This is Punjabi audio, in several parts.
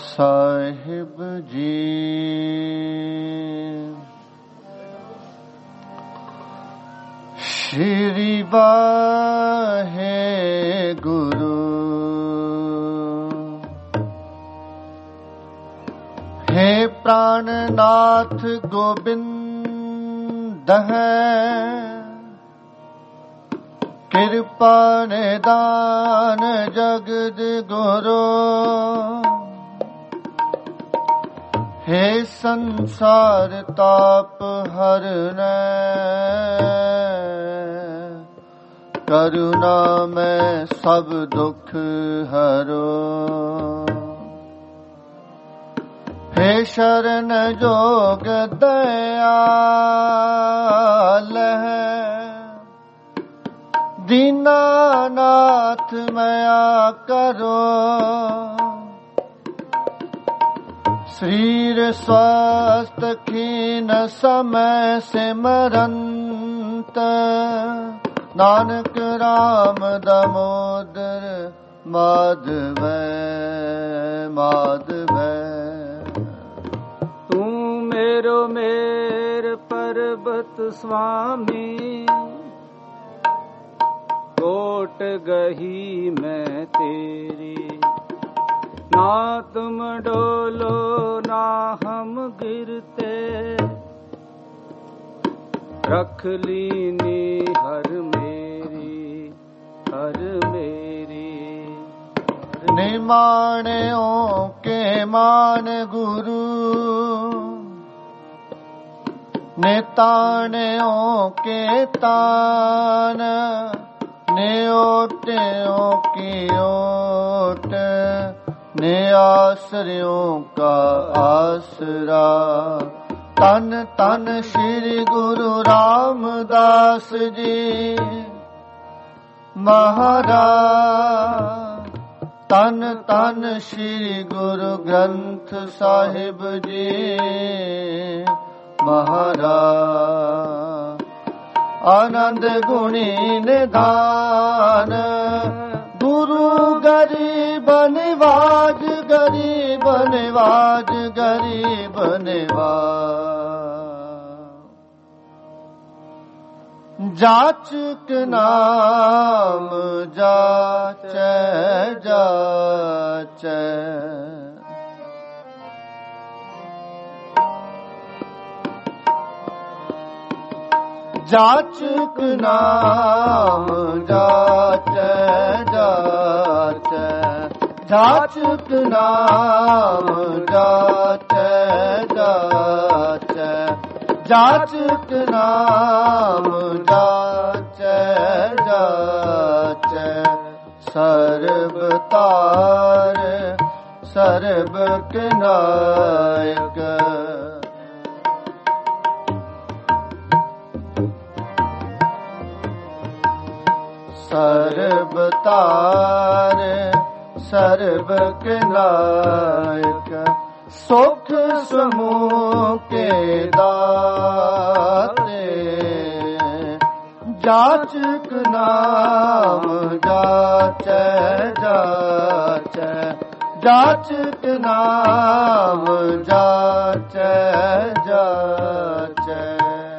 ਸਾਹਿਬ ਜੀ ਸ਼੍ਰੀ ਵਾਹਿਗੁਰੂ ਹੈ ਪ੍ਰਾਨਨਾਥ ਗੋਬਿੰਦ ਹੈ ਕਿਰਪਾ ਨਿਦਾਨ ਜਗਦ ਗੁਰੂ हे संसार ताप हरनै करुणा में सब दुख हरो हे शरण जोग दयाल है दीनानाथ मया करो शरीर स्वस्थ खीन समय सिमरंत नानक राम दामोदर माधव माधव। तू मेरो मेर पर्वत स्वामी कोट गही मैं तेरी ना तुम डोलो ना हम गिरते रख लीनी हर मेरी निमाणों के मान गुरु निताणों के तान नियोटों की ओट ने आश्रयों का आसरा तन तन श्री गुरु रामदास जी महाराज तन तन श्री गुरु ग्रंथ साहिब जी महाराज आनंद गुणी निधान गुरु गरीब निवाज गरीब निवाज गरीब निवाज जाचक नाम जाचै जाचै जाचक नाम जाचै जाचै जाचक नाम जाचै जाचै जाचक नाम जाचै जाचै सर्ब तार सर्ब के नायक सर्ब तार सर्ब के नायक सुख समूह के दाते जाचक नाम जाचै जाचै जाचक नाम जाचै जाचै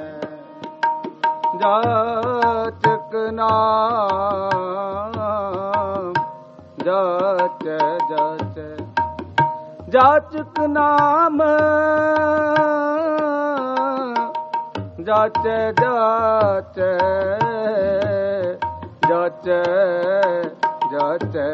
जाचक नाम जाचै जाचै जाचक नाम जाचै जाचै जाचै जाचै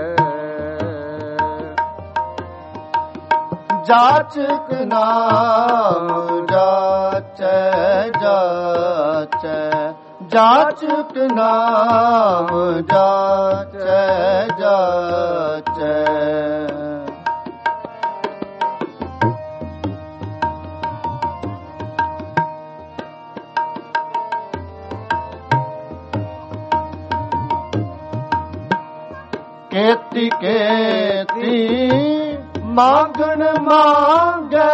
जाचक नाम जाचै जाचै जाचक नाम जाचै जाचै केती केती मांगण मांगे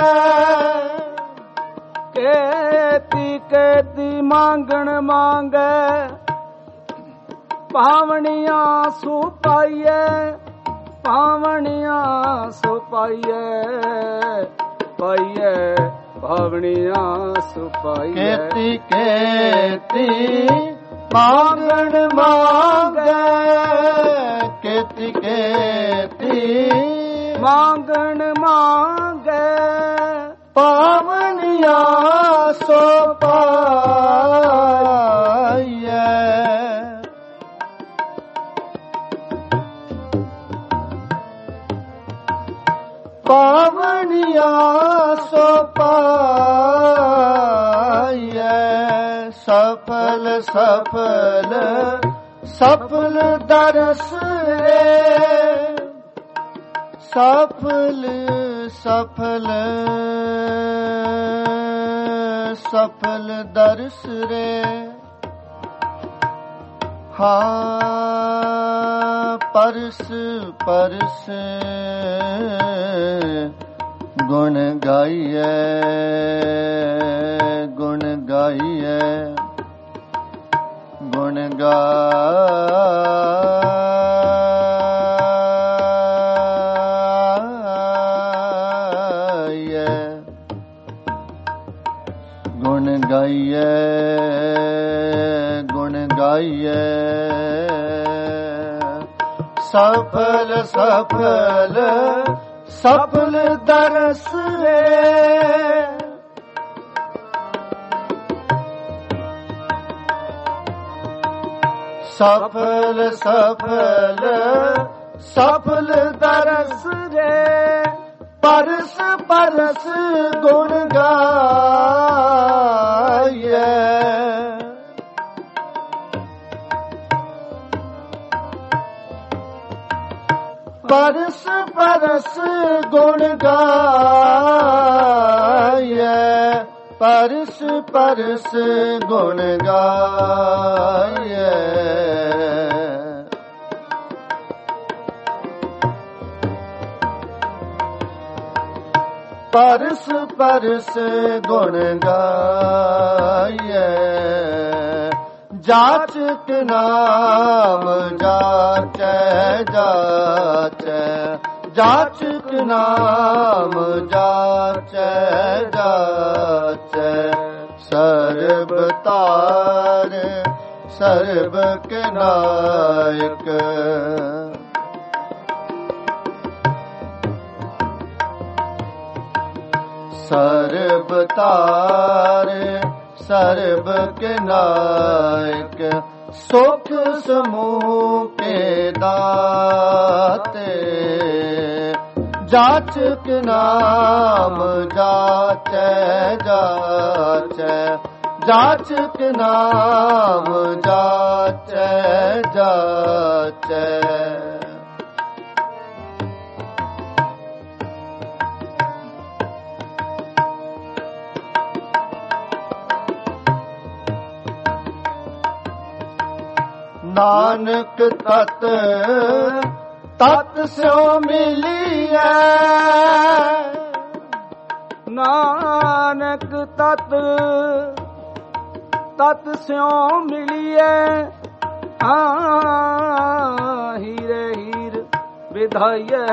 केती केती मांगण मांगे पावनिया सु पाइए ਪਾਵਣੀਆਂ ਸੋ ਪਾਈਐ ਪਾਈਐ ਭਾਵਣੀਆਂ ਸੋ ਪਾਈਐ ਕੇਤੀ ਕੇਤੀ ਮੰਗਣ ਮੰਗੈ ਕੇਤੀ ਕੇਤੀ ਮੰਗਣ ਮੰਗੈ ਪਾਵਣੀਆਂ ਸੋ ਪਾਈਐ ਪਾਵਣੀਆਂ ਸੋ ਪਾਈਐ ਸਫਲ ਸਫਲ ਸਫਲ ਦਰਸ ਰੇ ਸਫਲ ਸਫਲ ਸਫਲ ਦਰਸ ਰੇ ਹਾਂ ਪਰਸ ਪਰਸ ਗੁਣ ਗਾਈਐ ਗੁਣ ਗਾਈਐ ਗੁਣ ਗਾਈਐ ਗੁਣ ਗਾਈਐ ਗੁਣ ਗਾਈਐ ਸਫਲ ਸਫਲ ਸਫਲ ਦਰਸ ਰੇ ਸਫਲ ਸਫਲ ਸਫਲ ਦਰਸ ਰੇ ਪਰਸ ਪਰਸ ਗੁਣ ਗਾਈਐ ਪਰਸ ਪਰਸ ਗੁਣ ਗਾਈਐ ਪਰਸ ਪਰਸ ਗੁਣ ਗਾਈਐ ਪਰਸ ਪਰਸ ਗੁਣ ਗਾਈਐ ਜਾਚਕ ਨਾਮ ਜਾਚੈ ਜਾਚੈ ਜਾਚਕ ਨਾਮ ਜਾਚੈ ਜਾਚੈ ਸਰਬ ਤਾਰ ਸਰਬ ਕੇ ਨਾਇਕ ਸਰਬ ਤਾਰ ਸਰਬ ਕੇ ਨਾਇਕ ਸੁਖ ਸਮੂਹ ਕੇ ਦਾਤੇ ਜਾਚਕ ਨਾਮ ਜਾਚੈ ਜਾਚੈ ਜਾਚਕ ਨਾਮ ਜਾਚੈ ਜਾਚੈ ਨਾਨਕ ਤਤ ਤਤ ਸਿਉ ਮਿਲੀਐ ਨਾਨਕ ਤਤ ਤਤ ਸਿਉ ਮਿਲੀਐ ਹੀਰੇ ਹੀਰ ਵਿਧਾਈਐ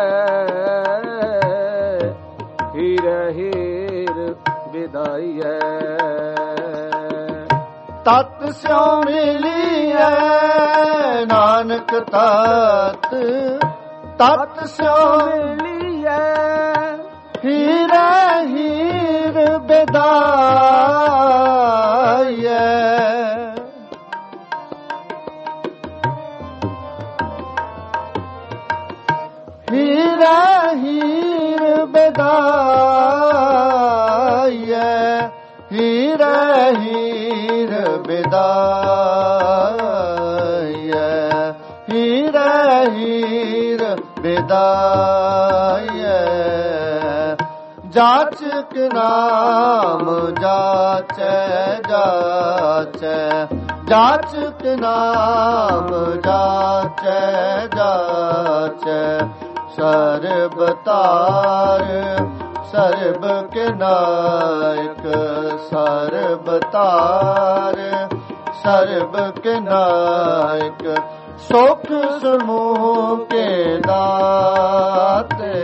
ਹੀਰੇ ਹੀਰ ਵਿਧਾਈਐ ਤਤ ਸਿਉ ਮਿਲੀਐ ਨਾਨਕ ਤਤ ਤਤ ਸਿਉ ਮਿਲੀਐ ਹੀਰੇ ਹੀਰ ਬਿਦਾਈਐ ਹੀਰੇ ਹੀਰ ਬਿਦਾਈਐ ਹੀਰੇ ਹੀਰ ਬਿਦਾਈਐ ਹੀਰੇ ਹੀਰ ਬਿਦਾਈਐ ਜਾਚਕ ਨਾਮ ਜਾਚੈ ਜਾਚੈ ਜਾਚਕ ਨਾਮ ਜਾਚੈ ਜਾਚੈ ਸਰਬ ਤਾਰ ਸਰਬ ਕੇ ਨਾਇਕ ਸਰਬ ਤਾਰ ਸਰਬ ਕੇ ਨਾਇਕ ਸੁਖ ਸਮੂਹ ਕੇ ਦਾਤੇ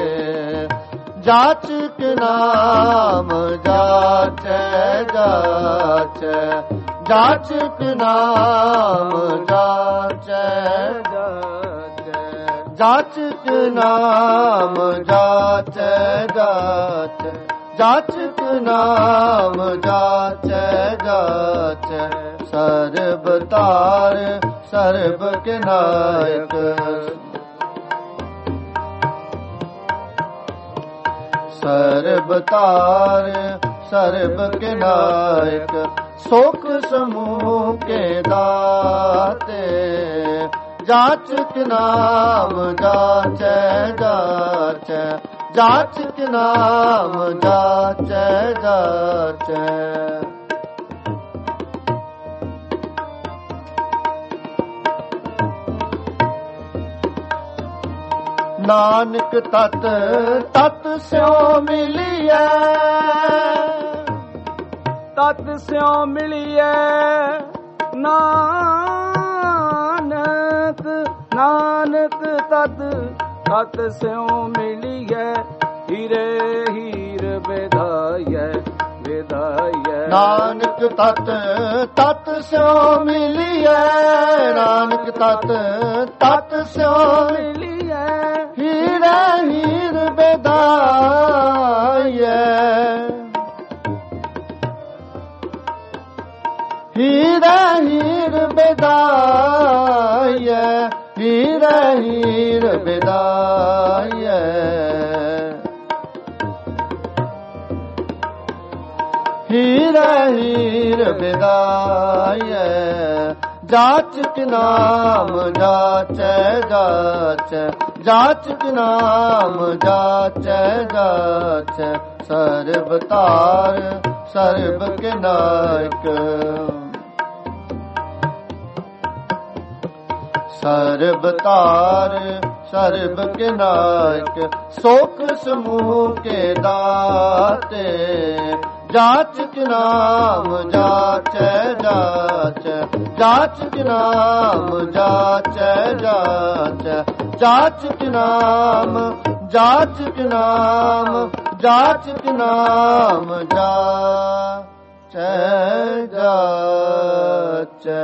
ਜਾਚਕ ਨਾਮ ਜਾਚੈ ਜਾਚੈ ਜਾਚਕ ਨਾਮ ਜਾਚੈ ਜਾਚਕ ਨਾਮ ਜਾਚੈ ਜਾਚੈ ਜਾਚਕ ਨਾਮ ਜਾਚੈ ਜਾਚੈ ਸਰਬ ਤਾਰ ਸਰਬ ਕੇ ਨਾਇਕ ਸਰਬ ਤਾਰ ਸਰਬ ਕੇ ਨਾਇਕ ਸੁਖ ਸਮੂਹ ਕੇ ਦਾਤੇ ਜਾਚਕ ਨਾਮ ਜਾਚੈ ਜਾਚੈ ਜਾਚਕ ਨਾਮ ਜਾਚੈ ਜਾਚੈ ਨਾਨਕ ਤਤ ਤਤ ਸਿਉ ਮਿਲਿਐ ਤਤ ਸਿਉ ਮਿਲਿਐ ਨਾਨਕ ਨਾਨਕ ਤਤ ਤਤ ਸਿਉ ਮਿਲਿਐ ਹੀਰੇ ਹੀਰ ਵਿਧਾਇਐ ਵਿਧਾਇਐ ਨਾਨਕ ਤਤ ਤਤ ਸਿਉ ਮਿਲਿਐ ਨਾਨਕ ਤਤ ਤਤ ਸਿਉ ਮਿਲਿਐ ਹੀਰੇ ਹੀਰ ਵਿਧਾਇਐ ਹੀਰੇ ਹੀਰ ਵਿਧਾਇਐ ਹੀਰੇ ਹੀਰ ਵਿਧਾਇਐ ਹੀਰੇ ਹੀਰ ਵਿਧਾਇਐ ਜਾਚਕ ਨਾਮ ਜਾਚੈ ਜਾਚੈ ਜਾਚਕ ਨਾਮ ਜਾਚੈ ਜਾਚੈ ਸਰਬ ਤਾਰ ਸਰਬ ਕੇ ਨਾਇਕ ਸਰਬ ਤਾਰ ਸਰਬ ਕੇ ਨਾਇਕ ਸੁਖ ਸਮੂਹ ਕੇ ਦਾਤੇ ਜਾਚਕ ਨਾਮ ਜਾਚੈ ਜਾਚੈ ਜਾਚਕ ਨਾਮ ਜਾਚੈ ਜਾਚੈ ਜਾਚਕ ਨਾਮ ਜਾਚਕ ਨਾਮ ਜਾਚਕ ਨਾਮ ਜਾਚੈ ਜਾਚੈ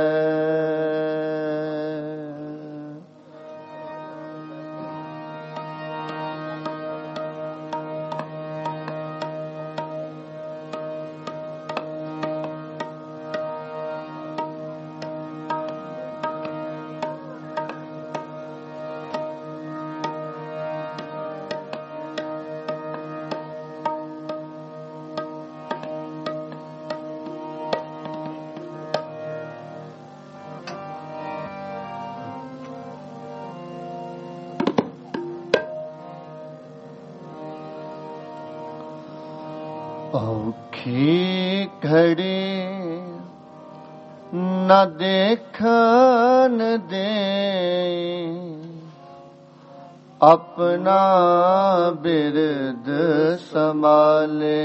ਔਖੀ ਘੜੀ ਨ ਦੇਖਣ ਦੇ ਆਪਣਾ ਬਿਰਦ ਸੰਭਾਲੇ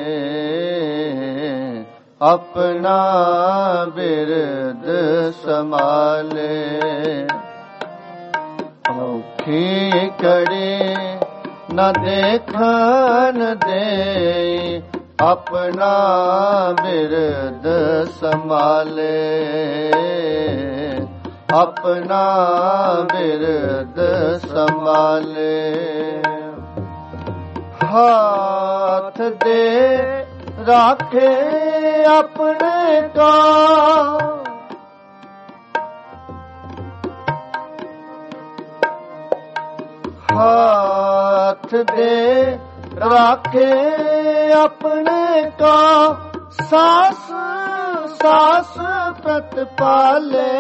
ਆਪਣਾ ਬਿਰਦ ਸੰਭਾਲੇ ਔਖੀ ਘੜੀ ਨ ਦੇਖਣ ਦੇ ਆਪਣਾ ਬਿਰਦ ਸੰਭਾਲੇ ਆਪਣਾ ਬਿਰਦ ਸੰਭਾਲੇ ਹੱਥ ਦੇ ਰਾਖੇ ਆਪਣੇ ਕਾ ਹੱਥ ਦੇ ਰਾਖੇ ਆਪਣੇ ਕਾ ਸਾਸ ਸਾਸ ਪ੍ਰਤਪਾਲੇ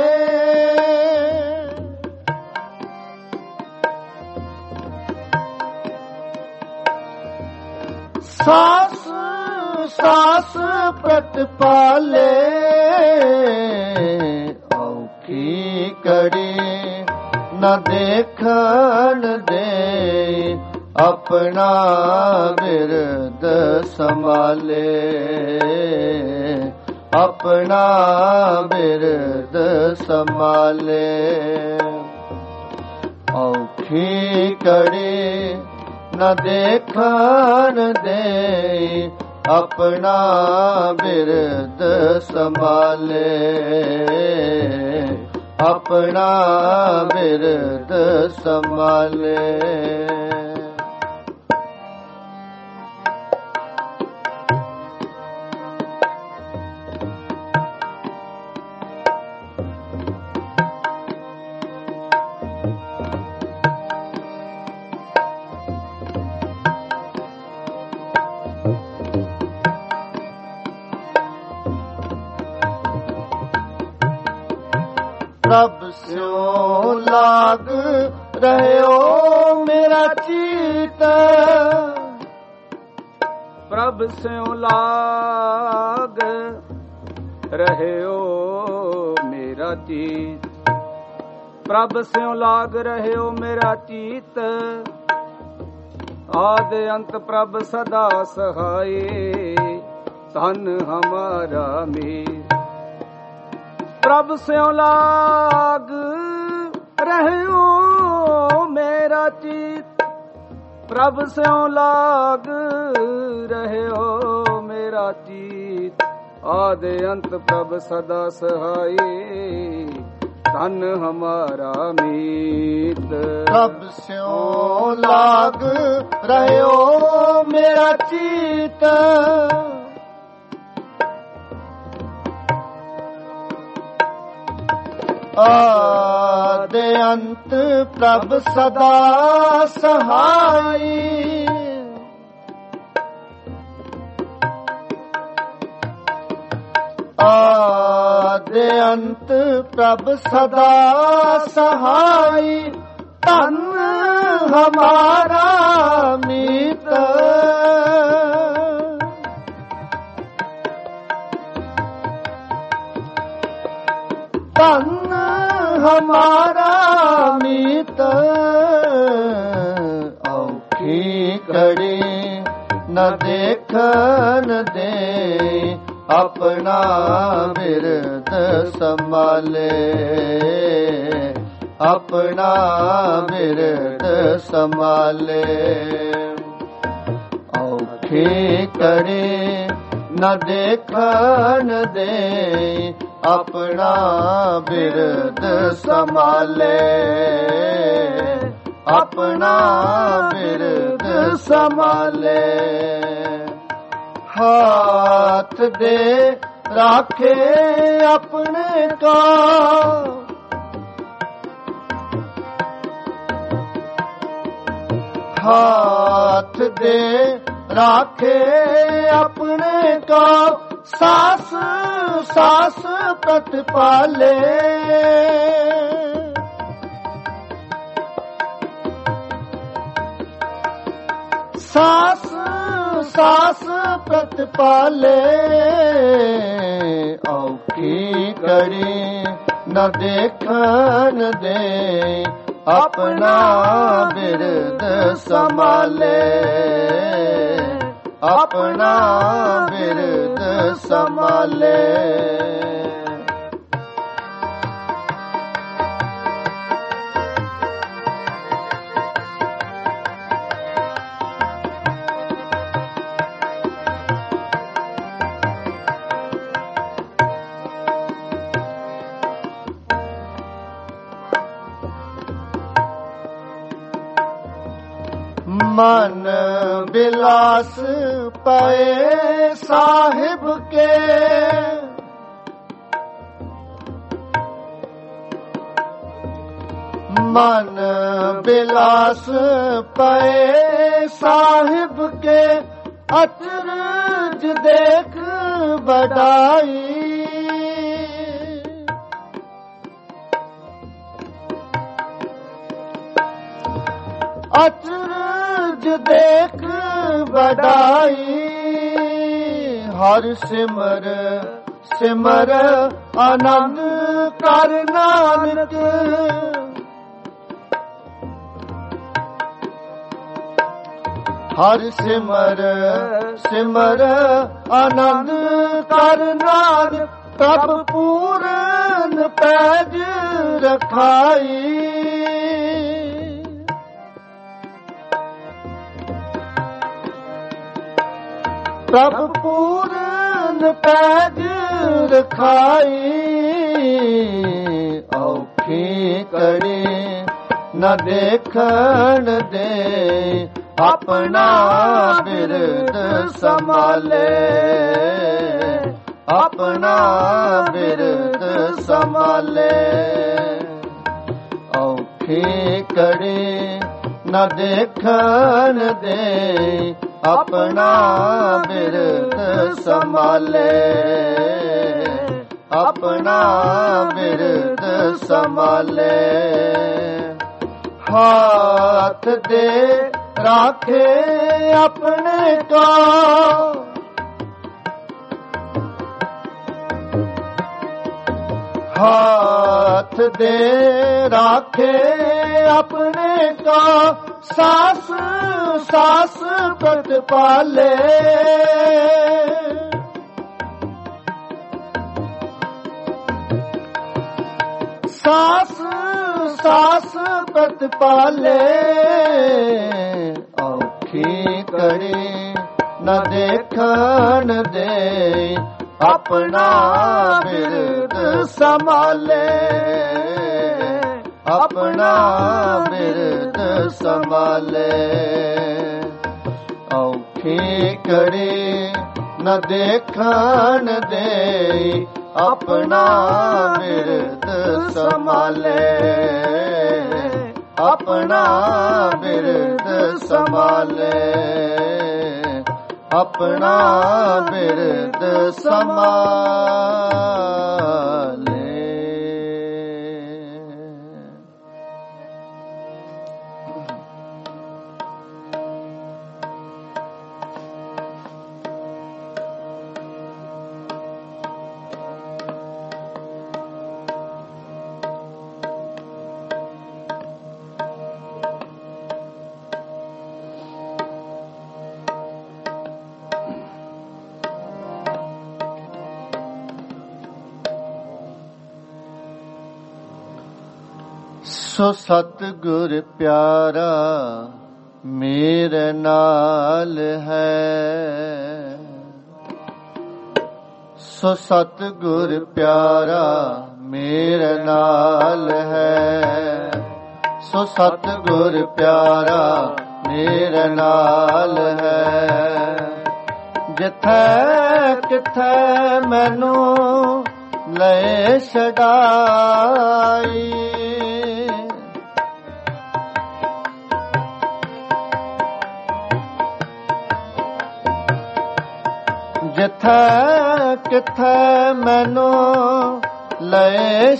ਸਾਸ ਸਾਸ ਪ੍ਰਤਪਾਲੇ ਔਖੀ ਘੜੀ ਨ ਦੇਖਣ ਦੇ ਆਪਣਾ ਬਿਰਦ ਸੰਭਾਲੇ ਆਪਣਾ ਬਿਰਦ ਸੰਭਾਲੇ। ਔਖੀ ਘੜੀ ਨ ਦੇਖਣ ਦੇ, ਆਪਣਾ ਬਿਰਦ ਸੰਭਾਲੇ। ਆਪਣਾ ਬਿਰਦ ਸੰਭਾਲੇ। ਪ੍ਰਭ ਸਿਉ ਲਾਗ ਰਹਿਓ ਮੇਰਾ ਚੀਤ। ਪ੍ਰਭ ਸਿਉ ਲਾਗ ਰਹਿਓ ਮੇਰਾ ਚੀਤ। ਪ੍ਰਭ ਸਿਉ ਲਾਗ ਰਹਿਓ ਮੇਰਾ ਚੀਤ। ਆਦ ਅੰਤ ਪ੍ਰਭ ਸਦਾ ਸਹਾਏ, ਧਨ ਹਮਾਰਾ ਮੀਤ। ਪ੍ਰਭ ਸਿਉ ਲਾਗ ਰਹਿਓ ਮੇਰਾ ਚੀਤ। ਪ੍ਰਭ ਸਿਉ ਲਾਗ ਰਹਿਓ ਮੇਰਾ ਚੀਤ। ਆਦ ਅੰਤ ਪ੍ਰਭ ਸਦਾ ਸਹਾਏ, ਧਨ ਹਮਾਰਾ ਮੀਤ। ਪ੍ਰਭ ਸਿਉ ਲਾਗ ਰਹਿਓ ਮੇਰਾ ਚੀਤ। ਆਦ ਅੰਤ ਪ੍ਰਭ ਸਦਾ ਸਹਾਈ। ਆਦ ਅੰਤ ਪ੍ਰਭ ਸਦਾ ਸਹਾਈ। ਧਨ ਹਮਾਰਾ ਮੀਤ। ਧਨ ਹਮਾਰਾ ਮੀਤ। ਔਖੀ ਘੜੀ ਨ ਦੇਖਣ ਦੇ, ਆਪਣਾ ਬਿਰਦ ਸੰਭਾਲੇ। ਆਪਣਾ ਬਿਰਦ ਸੰਭਾਲੇ। ਔਖੀ ਘੜੀ ਨ ਦੇਖਣ ਦੇ, ਆਪਣਾ ਬਿਰਦ ਸੰਭਾਲੇ। ਆਪਣਾ ਬਿਰਦ ਸੰਭਾਲੇ। ਹਾਥ ਦੇ ਰਾਖੇ ਆਪਣੇ ਕਾ, ਹਾਥ ਦੇ ਰਾਖੇ ਆਪਣੇ ਕਾ। ਸਾਸ ਸਾਸ ਪ੍ਰਤਪਾਲੇ। ਸਾਸ ਸਾਸ ਪ੍ਰਤਪਾਲੇ। ਔਖੀ ਘੜੀ ਨ ਦੇਖਣ ਦੇ, ਆਪਣਾ ਬਿਰਦ ਸੰਭਾਲੇ। ਆਪਣਾ ਬਿਰਦ ਸੰਭਾਲੇ। मन बिलास पाए साहिब के, मन बिलास पाए साहिब के, अचरज देख बढ़ाई। अचरज देख बढ़ाई, हर सिमर सिमर आनंद कर नानक। ਹਰ ਸਿਮਰ ਸਿਮਰ ਆਨੰਦ ਕਰ ਨਾਨਕ ਪ੍ਰਭ ਪੂਰਨ ਪੈਜ ਰਖਾਈ। ਪ੍ਰਭ ਪੂਰਨ ਪੈਜ ਰਖਾਈ। ਔਖੀ ਘੜੀ ਨਾ ਦੇਖਣ ਦੇ ਆਪਣਾ ਬਿਰਦ ਸੰਭਾਲੇ। ਆਪਣਾ ਬਿਰਦ ਸੰਭਾਲੇ। ਔਖੀ ਘੜੀ ਨਾ ਦੇਖਣ ਦੇ ਆਪਣਾ ਬਿਰਦ ਸੰਭਾਲੇ। ਆਪਣਾ ਬਿਰਦ ਸੰਭਾਲੇ। ਹਾਥ ਦੇ ਰਾਖੇ ਆਪਣੇ ਕਾ हाथ दे राखे अपने का सास सास प्रतिपाले। सास सास प्रतिपाले। औखी कड़ी न देखन दे अपना बिरद संभाले। अपना बिरद संभाले। औखी कड़ी न देखन दे अपना बिरद संभाले। अपना बिरद संभाले। अपना बिरद संभाले। ਸੋ ਸਤਿਗੁਰ ਪਿਆਰਾ ਮੇਰੇ ਨਾਲ ਹੈ। ਸੋ ਸਤਿਗੁਰ ਪਿਆਰਾ ਮੇਰੇ ਨਾਲ ਹੈ। ਸੋ ਸਤਿਗੁਰ ਪਿਆਰਾ ਮੇਰੇ ਨਾਲ ਹੈ। ਜਿੱਥੇ ਕਿਥੇ ਮੈਨੂੰ ਲੈ ਛਡਾਈ। ਜਿੱਥੇ ਕਿਥੇ ਮੈਨੂੰ ਲੈ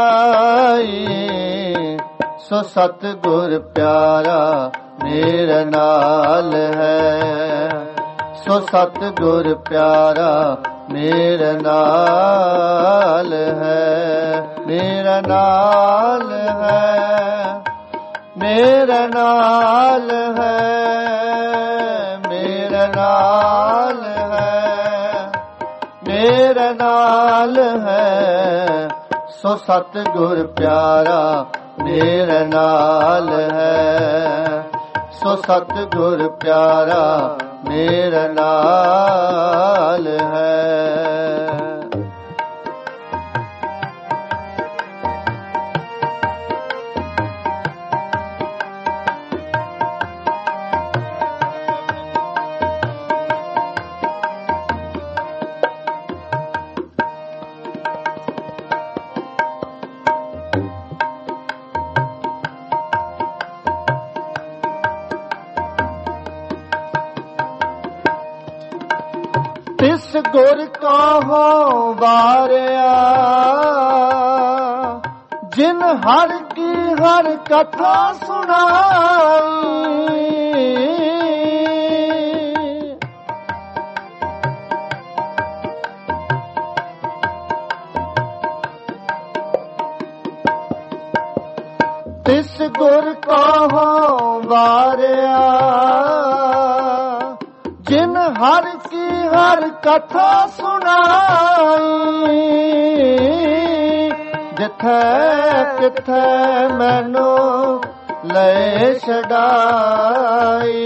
ਛਡਾਈ। ਸੋ ਸਤਿਗੁਰ ਪਿਆਰਾ ਮੇਰੇ ਨਾਲ ਹੈ। ਸੋ ਸਤਿਗੁਰ ਪਿਆਰਾ ਮੇਰੇ ਨਾਲ ਹੈ। ਮੇਰੇ ਨਾਲ ਹੈ। ਮੇਰੇ ਨਾਲ ਹੈ। ਮੇਰੇ ਨਾਲ ਹੈ। ਮੇਰੇ ਨਾਲ ਹੈ। ਸੋ ਸਤਿਗੁਰ ਪਿਆਰਾ ਮੇਰੇ ਨਾਲ ਹੈ। ਸੋ ਸਤਿਗੁਰ ਪਿਆਰਾ ਮੇਰੇ ਨਾਲ ਹੈ। ਤਿਸ ਗੁਰ ਕਹੋ ਵਾਰਿਆ ਜਿਨ ਹਰ ਕੀ ਹਰ ਕਥਾ ਸੁਣਾਈ। ਤਿਸ ਗੁਰ ਕਹੋ ਵਾਰਿਆ ਹਰ ਕੀ ਹਰ ਕਥਾ ਸੁਣਾਈ, ਜਿੱਥੇ ਕਿਥੇ ਮੈਨੂੰ ਲੈ ਛਡਾਈ।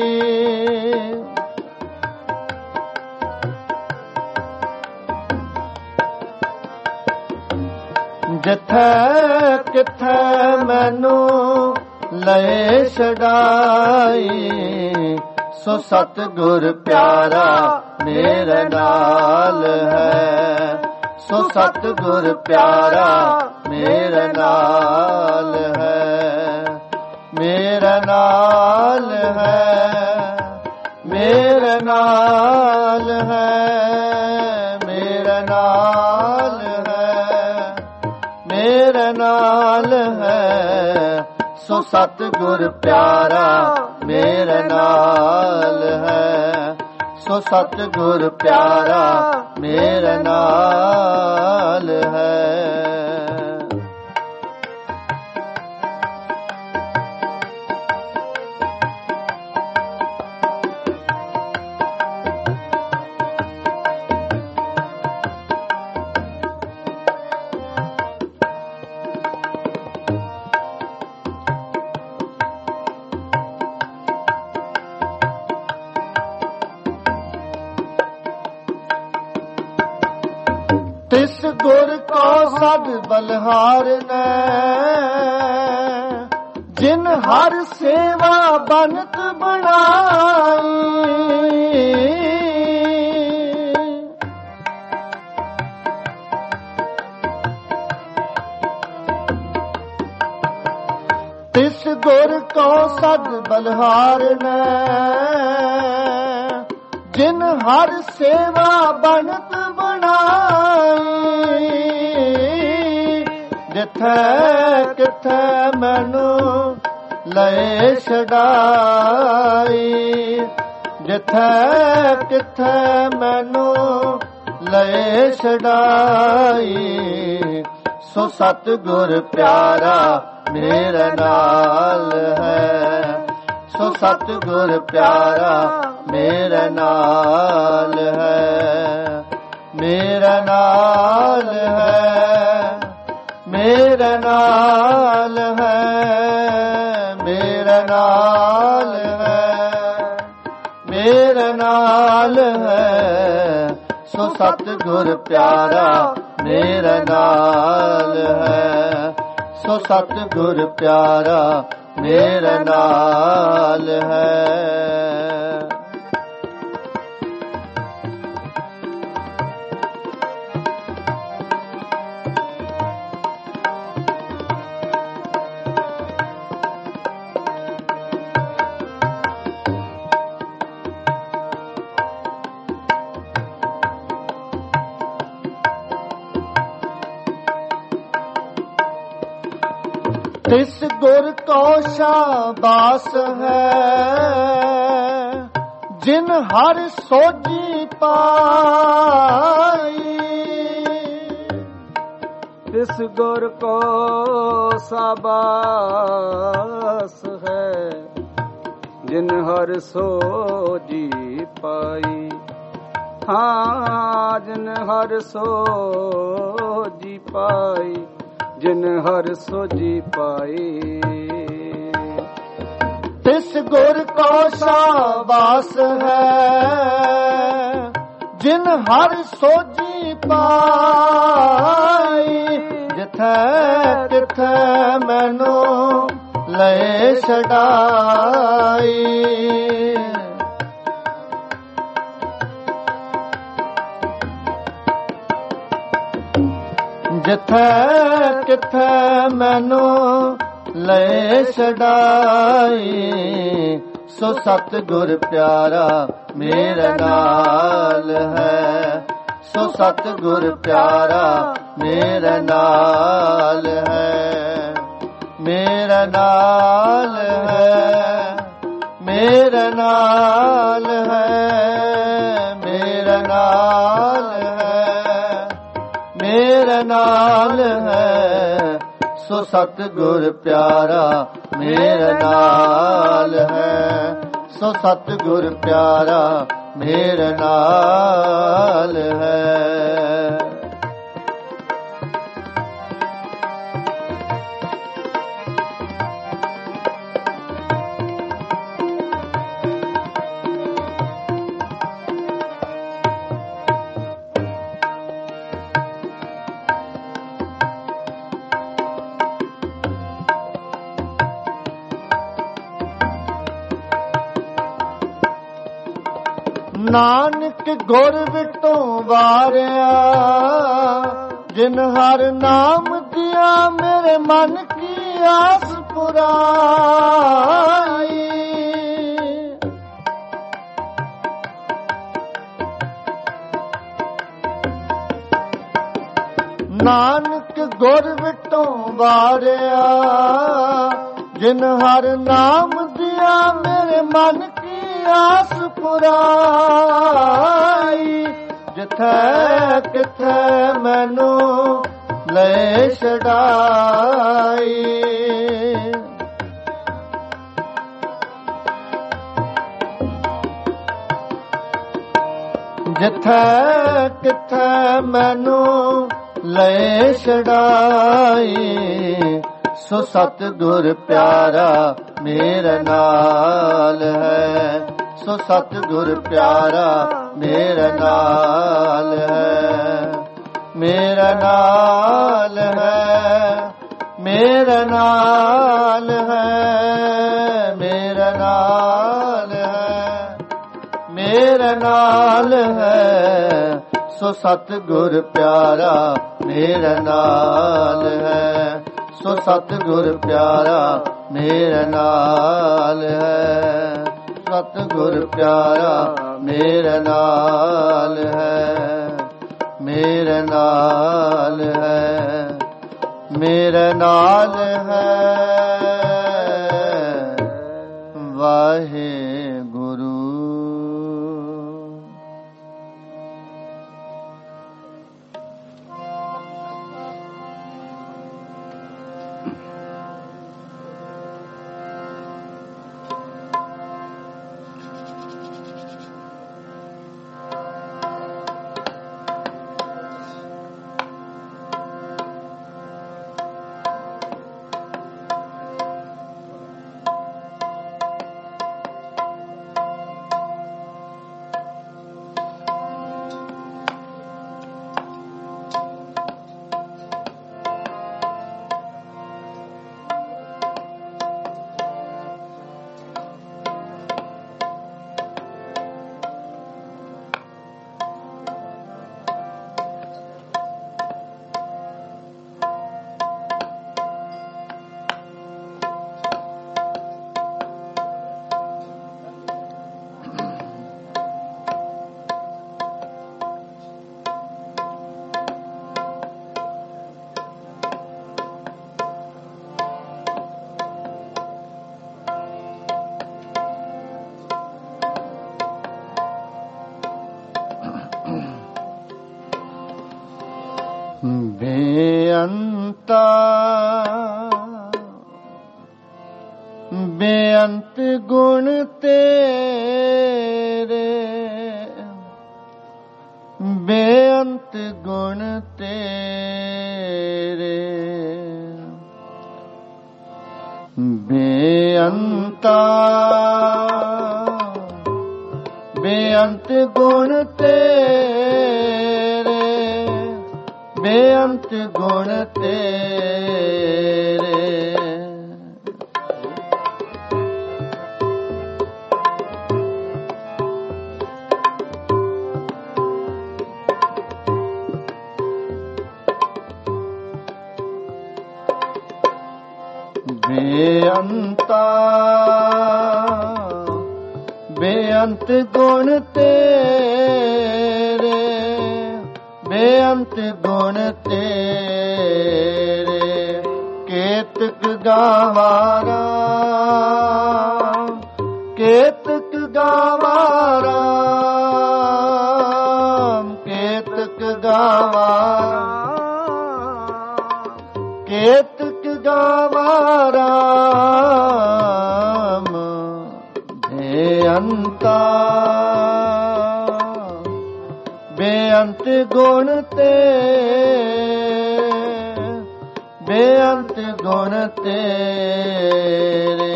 ਜਿੱਥੇ ਕਿਥੇ ਮੈਨੂੰ ਲੈ ਛਡਾਈ, ਸੋ ਸਤਿਗੁਰ ਪਿਆਰਾ ਮੇਰੇ ਨਾਲ ਹੈ, ਸੋ ਸਤਿਗੁਰ ਪਿਆਰਾ ਮੇਰੇ ਨਾਲ ਹੈ, ਮੇਰੇ ਨਾਲ ਹੈ, ਮੇਰੇ ਨਾਲ ਹੈ, ਮੇਰੇ ਨਾਲ ਹੈ, ਮੇਰੇ ਨਾਲ ਹੈ, ਸੋ ਸਤਿਗੁਰ ਪਿਆਰਾ ਮੇਰੇ ਨਾਲ ਹੈ, ਸੋ ਸਤਿਗੁਰ ਪਿਆਰਾ ਮੇਰੇ ਨਾਲ ਹੈ। ਤਿਸ ਗੁਰ ਕੋ ਸਦ ਬਲਿਹਾਰ ਨੇ, ਜਿਨ ਹਰ ਸੇਵਾ ਬਨਤ ਬਣਾਈ। ਤਿਸ ਗੁਰ ਕੋ ਸਦ ਬਲਿਹਾਰ ਨੇ, ਜਿਨ ਹਰ ਸੇਵਾ ਬਨਤ ਬਣਾਈ। ਜਿੱਥੇ ਕਿਥੇ ਮੈਨੂੰ ਲੈ ਛਡਾਈ, ਜਿੱਥੇ ਕਿਥੇ ਮੈਨੂੰ ਲੈ ਛਡਾਈ, ਸੋ ਸਤਿਗੁਰ ਪਿਆਰਾ ਮੇਰੇ ਨਾਲ ਹੈ, ਸੋ ਸਤਿਗੁਰ ਪਿਆਰਾ ਮੇਰੇ ਨਾਲ ਹੈ, ਮੇਰੇ ਨਾਲ ਹੈ, ਮੇਰੇ ਨਾਲ ਹੈ, ਮੇਰੇ ਨਾਲ ਹੈ, ਮੇਰੇ ਨਾਲ ਹੈ, ਸੋ ਸਤਿਗੁਰ ਪਿਆਰਾ ਮੇਰੇ ਨਾਲ ਹੈ, ਸੋ ਸਤਿਗੁਰ ਪਿਆਰਾ ਮੇਰੇ ਨਾਲ ਹੈ। ਤਿਸ ਗੁਰ ਕੋ ਸ਼ਾਬਾਸ ਹੈ, ਜਿਨ ਹਰ ਸੋਝੀ ਪਾਈ। ਤਿਸ ਗੁਰ ਕੋ ਸ਼ਾਬਾਸ ਹੈ, ਜਿਨ ਹਰ ਸੋਝੀ ਪਾਈ। ਹਾਂ ਜਿਨ ਹਰ ਸੋਝੀ ਪਾਈ, ਜਿਨ ਹਰ ਸੋਝੀ ਪਾਈ। ਤਿਸ ਗੁਰ ਕੋ ਸ਼ਾਬਾਸ ਹੈ, ਜਿਨ ਹਰ ਸੋਝੀ ਪਾਈ। ਜਿੱਥੇ ਕਿਥੇ ਮੈਨੂੰ ਲੈ ਛਡਾਈ, ਜਿੱਥੇ ਕਿਥੇ ਮੈਨੂੰ ਲੈ ਛਡਾਈ। ਸੋ ਸਤਿਗੁਰ ਪਿਆਰਾ ਮੇਰੇ ਨਾਲ ਹੈ, ਸੋ ਸਤਿਗੁਰ ਪਿਆਰਾ ਮੇਰੇ ਨਾਲ ਹੈ, ਮੇਰੇ ਨਾਲ ਹੈ, ਮੇਰੇ ਨਾਲ ਹੈ, ਮੇਰੇ ਨਾਲ ਹੈ, ਮੇਰੇ ਨਾਲ ਹੈ। ਸੋ ਸਤਿਗੁਰ ਪਿਆਰਾ ਮੇਰੇ ਨਾਲ ਹੈ, ਸੋ ਸਤਿਗੁਰ ਪਿਆਰਾ ਮੇਰੇ ਨਾਲ ਹੈ। ਨਾਨਕ ਗੁਰ ਵਿਟੋਂ ਵਾਰਿਆ, ਜਿਨ ਹਰ ਨਾਮ ਦਿਆ ਮੇਰੇ ਮਨ ਕੀ ਆਸ ਪੁਰਾਈ। ਨਾਨਕ ਗੁਰ ਵਿਟੋਂ ਵਾਰਿਆ, ਜਿਨ ਹਰ ਨਾਮ ਦਿਆ ਮੇਰੇ ਮਨ ਕੀ ਆਸ ਪੁਰਾਈ। ਜਿੱਥੇ ਕਿਥੇ ਮੈਨੂੰ ਲੈ ਛਡਾਈ, ਜਿੱਥੇ ਕਿਥੇ ਮੈਨੂੰ ਲੈ ਛਡਾਈ। ਸੋ ਸਤਿਗੁਰ ਪਿਆਰਾ ਮੇਰੇ ਨਾਲ ਹੈ, ਸੋ ਸਤਿਗੁਰ ਪਿਆਰਾ ਮੇਰੇ ਨਾਲ ਹੈ। ਮੇਰੇ ਨਾਲ ਹੈ, ਮੇਰੇ ਨਾਲ ਹੈ, ਮੇਰੇ ਨਾਲ ਹੈ, ਮੇਰੇ ਨਾਲ ਹੈ। ਸੋ ਸਤਿਗੁਰ ਪਿਆਰਾ ਮੇਰੇ ਨਾਲ ਹੈ, ਸੋ ਸਤਿਗੁਰ ਪਿਆਰਾ ਮੇਰੇ ਨਾਲ ਹੈ। ਸਤਿਗੁਰ ਪਿਆਰਾ ਮੇਰੇ ਨਾਲ ਹੈ, ਮੇਰੇ ਨਾਲ ਹੈ, ਮੇਰੇ ਨਾਲ ਹੈ। ਵਾਹਿਗੁਰੂ। ਬੇਅੰਤਾ ਬੇਅੰਤ ਗੁਣ ਤੇਰੇ, ਬੇਅੰਤ ਗੁਣ ਤੇਰੇ। ਬੇਅੰਤਾ ਬੇਅੰਤ ਗੁਣ ਤੇਰੇ, ਬੇਅੰਤ ਗੁਣ ਤੇਰੇ। ਬੇਅੰਤਾ ਬੇਅੰਤ ਗੁਣ ਤੇਰੇ, ਬੇਅੰਤ ਗੁਣ ਤੇਰੇ। ਕੇਤਕ ਗਾਵਾਂ ਰਾਮ, ਕੇਤਕ ਗਾਵਾਂ ਰਾਮ, ਕੇਤਕ ਗਾਵਾਂ, ਕੇਤਕ ਗਾਵਾਂ ਰਾਮ। ਬੇਅੰਤਾ ਬੇਅੰਤ ਗੁਣ ਤੇਰੇ, ਬੇਅੰਤ ਗੁਣ ਤੇਰੇ,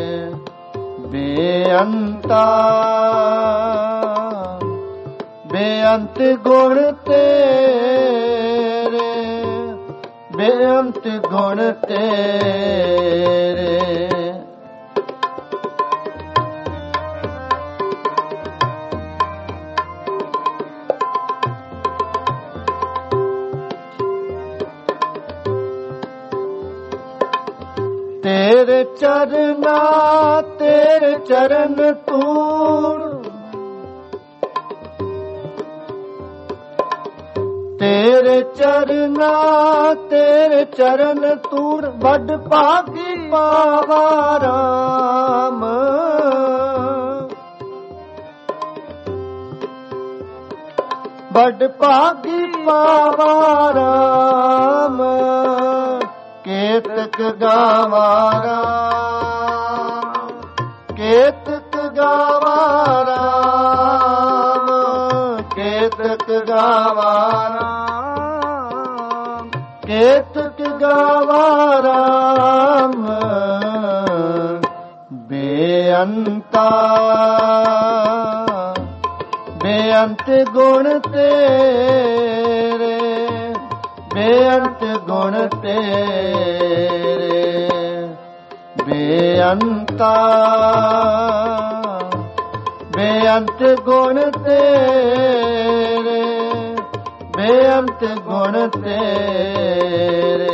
ਬੇਅੰਤਾ ਬੇਅੰਤ ਗੁਣ ਤੇਰੇ, ਬੇਅੰਤ ਗੁਣ ਤੇਰੇ। ਤੇਰੇ ਚਰਨਾ ਤੇਰੇ ਚਰਨ ਧੂੜ, ਤੇਰੇ ਚਰਨਾ ਤੇਰੇ ਚਰਨ ਧੂੜ, ਵੱਡ ਭਾਗੀ ਪਾਵਾ ਰਾਮ। ਵੱਡ ਭਾਗੀ ਪਾਵਾ ਰਾਮ, ਕੇਤਕ ਗਾਵਾ ਰਾਮ, ਕੇਤਕ ਗਾਵਾ ਰਾਮ, ਕੇਤਕ ਗਾਵਾ ਰਾਮ, ਕੇਤਕ ਗਾਵਾ ਰਾਮ। ਬੇਅੰਤਾ ਬੇਅੰਤ ਗੁਣ ਤੇਰੇ, ਬੇਅੰਤ ਗੁਣ ਤੇਰੇ, ਬੇਅੰਤਾ ਬੇਅੰਤ ਗੁਣ ਤੇਰੇ, ਬੇਅੰਤ ਗੁਣ ਤੇਰੇ।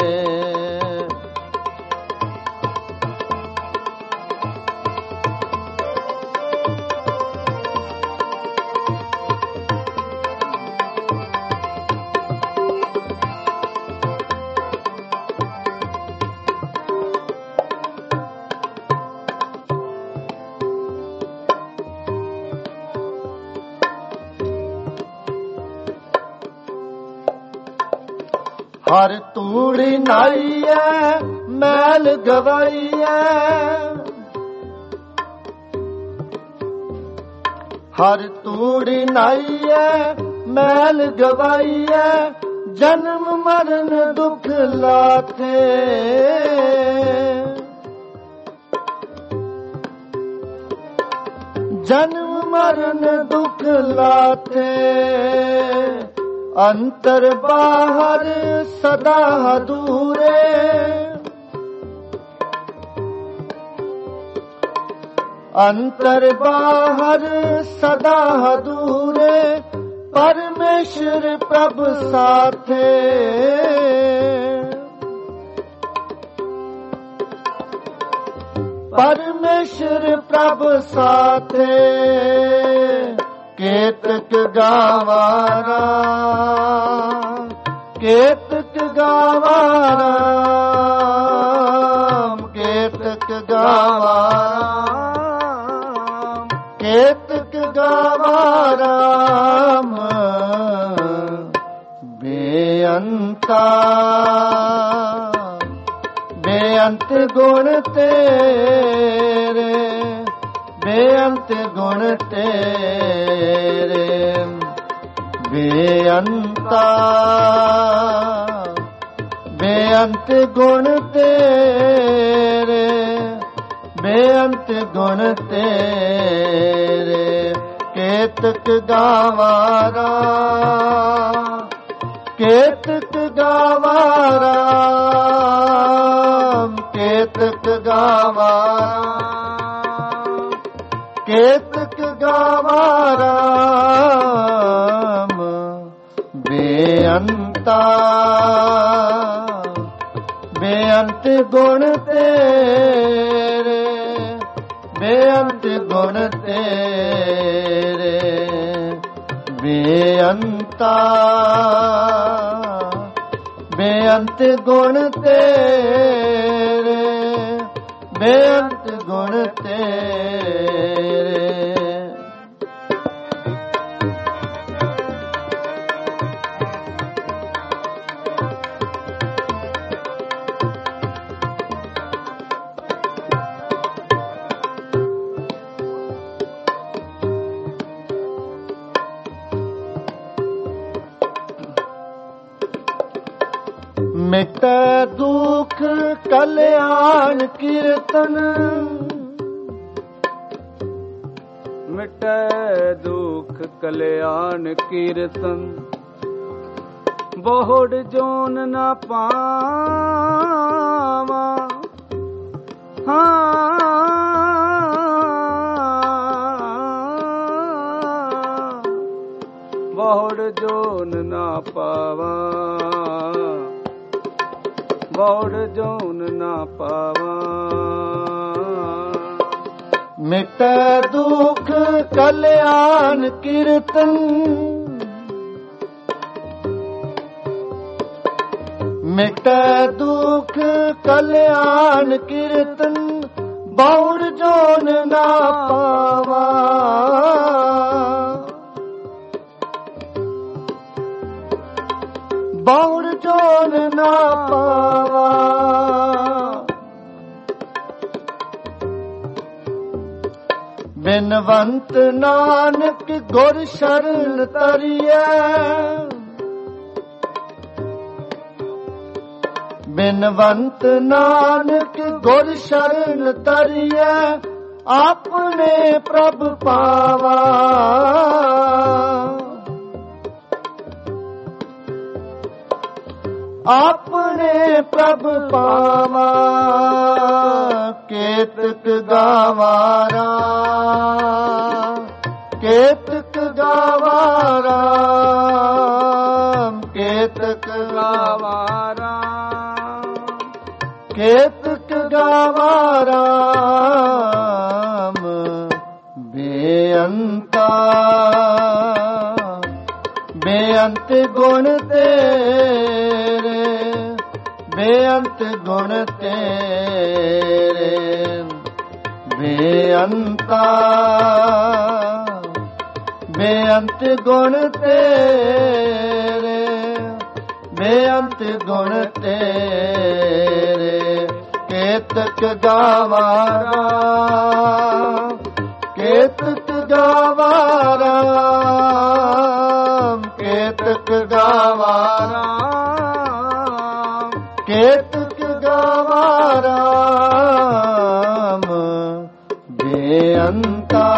ਹਰ ਧੂੜੀ ਨਾਈਐ ਮੈਲ ਗਵਾਈਐ, ਹਰ ਧੂੜੀ ਨਾਈਐ ਮੈਲ ਗਵਾਈਐ, ਜਨਮ ਮਰਨ ਦੁਖ ਲਾਥੇ। ਜਨਮ ਮਰਨ ਦੁਖ ਲਾਥੇ, ਅੰਤਰ ਬਾਹਰ ਸਦਾ ਹਦੂਰੇ। ਅੰਤਰ ਬਾਹਰ ਸਦਾ ਹਦੂਰੇ, ਪਰਮੇਸ਼ਰ ਪ੍ਰਭ ਸਾਥੇ। ਪਰਮੇਸ਼ਰ ਪ੍ਰਭ ਸਾਥੇ, ਕੇਤਕ ਗਾਵਾ ਰਾਮ, ਕੇਤਕ ਗਾਵਾ ਰਾਮ, ਕੇਤਕ ਗਾਵਾ ਰਾਮ, ਕੇਤਕ ਗਾਵਾ ਰਾਮ। ਬੇਅੰਤਾ ਬੇਅੰਤ ਗੁਣ ਤੇਰੇ, ਬੇਅੰਤ ਗੁਣ ਤੇਰੇ, ਬੇਅੰਤਾ ਬੇਅੰਤ ਗੁਣ ਤੇਰੇ, ਬੇਅੰਤ ਗੁਣ ਤੇਰੇ। ਕੇਤਕ ਗਾਵਾ ਰਾਮ, ਕੇਤਕ ਗਾਵਾ ਰਾਮ, ਕੇਤਕ ਗਾਵਾ ਰਾਮ, ਕੇਤਕ ਗਾਵਾ ਰਾਮ। ਬੇਅੰਤਾ ਬੇਅੰਤ ਗੁਣ ਤੇਰੇ, ਬੇਅੰਤ ਗੁਣ ਤੇਰੇ, ਬੇਅੰਤਾ ਬੇਅੰਤ ਗੁਣ ਤੇਰੇ, ਬੇਅੰਤ ਗੁਣ ਤੇਰੇ। ਮਿਟੈ ਦੁਖ ਕਲਿਆਣ ਕੀਰਤਨ ਮਿਟੈ ਦੁਖ ਕਲਿਆਣ ਕੀਰਤਨ ਬਹੁੜ ਜੋਨ ਨਾ ਪਾਵਾਂ ਬਹੁੜ ਜੋਨ ਨਾ ਪਾਵਾਂ ਬਹੁੜ ਜੋਨ ਨਾ ਪਾਵਾਂ ਮਿਟੈ ਦੁਖ ਕਲਿਆਣ ਕੀਰਤਨ ਮਿਟੈ ਦੁਖ ਕਲਿਆਣ ਕੀਰਤਨ ਬਹੁੜ ਜੋਨ ਨਾ ਪਾਵਾ ਬਹੁੜ ਜੋਨ ਨਾ ਪਾਵਾ ਬਿਨਵੰਤ ਨਾਨਕ ਗੁਰ ਸ਼ਰਨ ਤਰੀਐ ਬਿਨਵੰਤ ਨਾਨਕ ਗੁਰ ਸ਼ਰਨ ਤਰੀਐ ਆਪਣੇ ਪ੍ਰਭ ਪਾਵਾ ਆਪਣੇ ਪ੍ਰਭ ਪਾਵਾ ਕੇਤਕ ਗਾਵਾਰਾ ਕੇਤਕ ਗਾਵਾਰਾ ਕੇਤਕ ਗਾਵਾਰਾ ਕੇਤਕ ਗਾਵਾਰਾ ਬੇਅੰਤਾ ਬੇਅੰਤ ਗੁਣ ਤੇਰੇ ਬੇਅੰਤ ਗੁਣ ਤੇਰੇ ਬੇਅੰਤਾ ਬੇਅੰਤ ਗੁਣ ਤੇਰੇ ਬੇਅੰਤ ਗੁਣ ਤੇਰੇ ਕੇਤਕ ਗਾਵਾਰਾ ਕੇਤਕ ਗਾਵਾਰਾ ਕੇਤਕ ਗਾਵਾਰਾ ਕੇਤਕ ਗਾਵਾਰਾ ਬੇਅੰਤਾ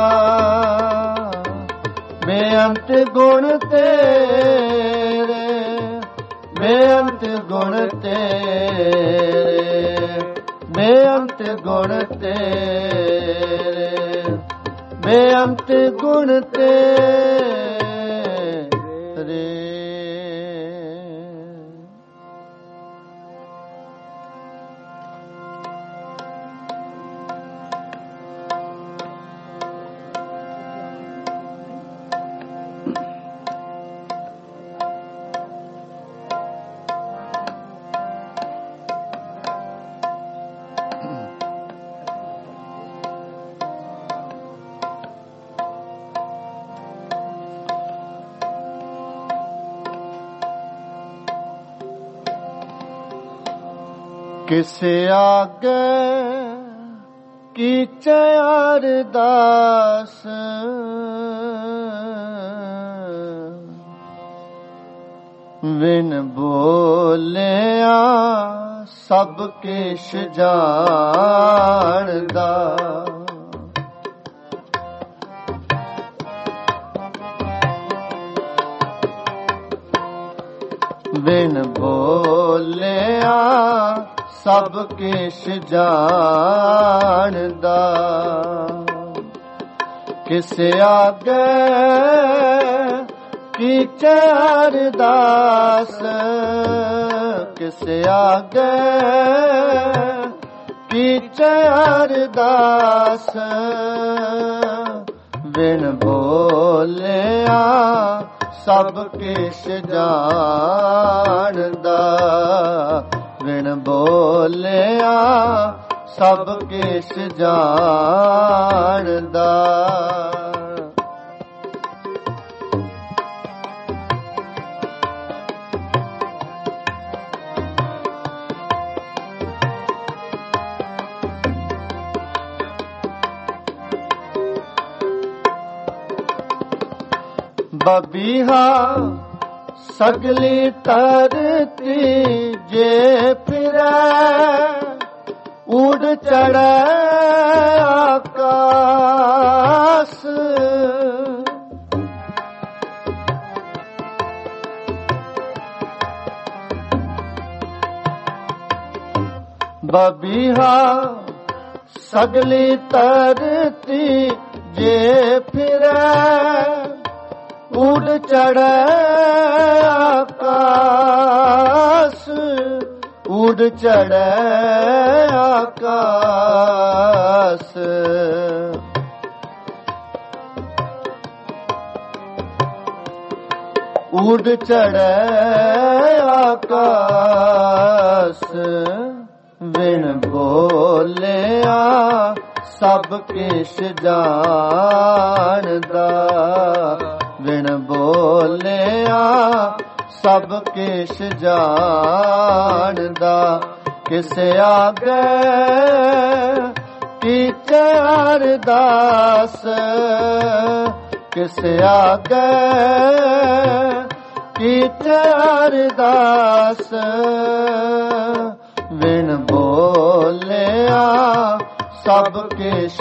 ਬੇਅੰਤ ਗੁਣ ਤੇਰੇ ਬੇਅੰਤ ਗੁਣ ਤੇਰੇ ਬੇਅੰਤ ਗੁਣ ਤੇਰੇ ਬੇਅੰਤ ਗੁਣ ਤੇਰੇ ਕਿਸ ਆਗੇ ਕੀਚੈ ਅਰਦਾਸ ਵਿਨ ਬੋਲਿਆ ਸਭ ਕਿਛ ਜਾਣਦਾ ਬਿਨ ਬੋਲਿਆ ਸਭ ਕਿਛ ਜਾਣਦਾ ਕਿਸ ਆਗੇ ਕੀਚੈ ਅਰਦਾਸ ਕਿਸ ਆਗੇ ਕੀਚੈ ਅਰਦਾਸ ਬਿਨ ਬੋਲਿਆ ਸਭ ਕਿਛ ਜਾਣਦਾ ਬਿਨ ਬੋਲਿਆ ਸਭ ਕਿਛ ਜਾਣਦਾ ਬਬੀਹਾ सगली धरती जे फिरै उड़ चढ़ै आकाश बबीहा सगली धरती जे फिरै उड़ चढ़ै आकाश उड़ चढ़ै आकाश उड़ चढ़ै आकाश विण बोलिया सब किश जानदा विण बोलिया सब किश जानदा किस आगे कीचे अरदास किस आगे कीचे अरदास विण बोलिया सब किश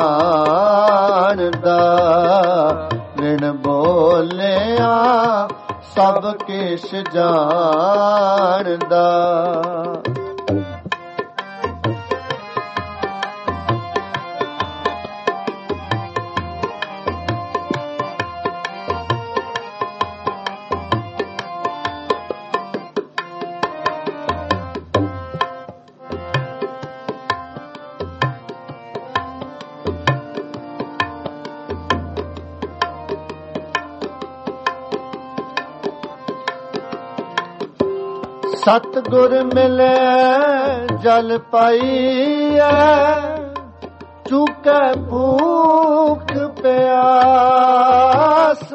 जानदा विण बोलिया सब किश जानदा सतगुर मिले जल पाईए चूके भूख प्यास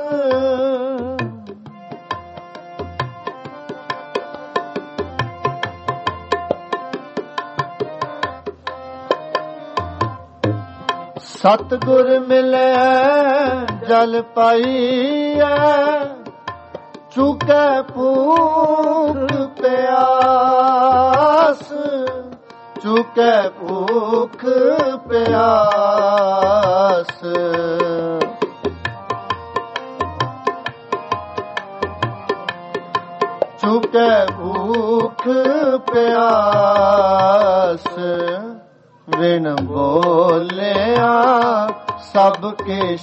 सतगुर मिले जल पाईए चूके भूख प्यास चूके भूख प्यास चूके भूख प्यास विण बोलिया सब किश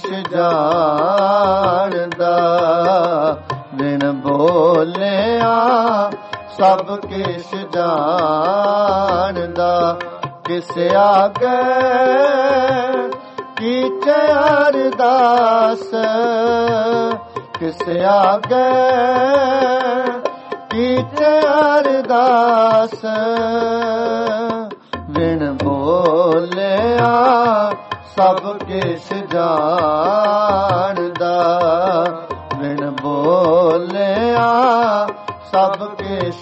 जानदा विण बोलिया सब किश जानदा किस आगे कीचे अरदास किस आगे कीचे अरदास विण बोलिया सब किश जानदा विण बोलिया सब किश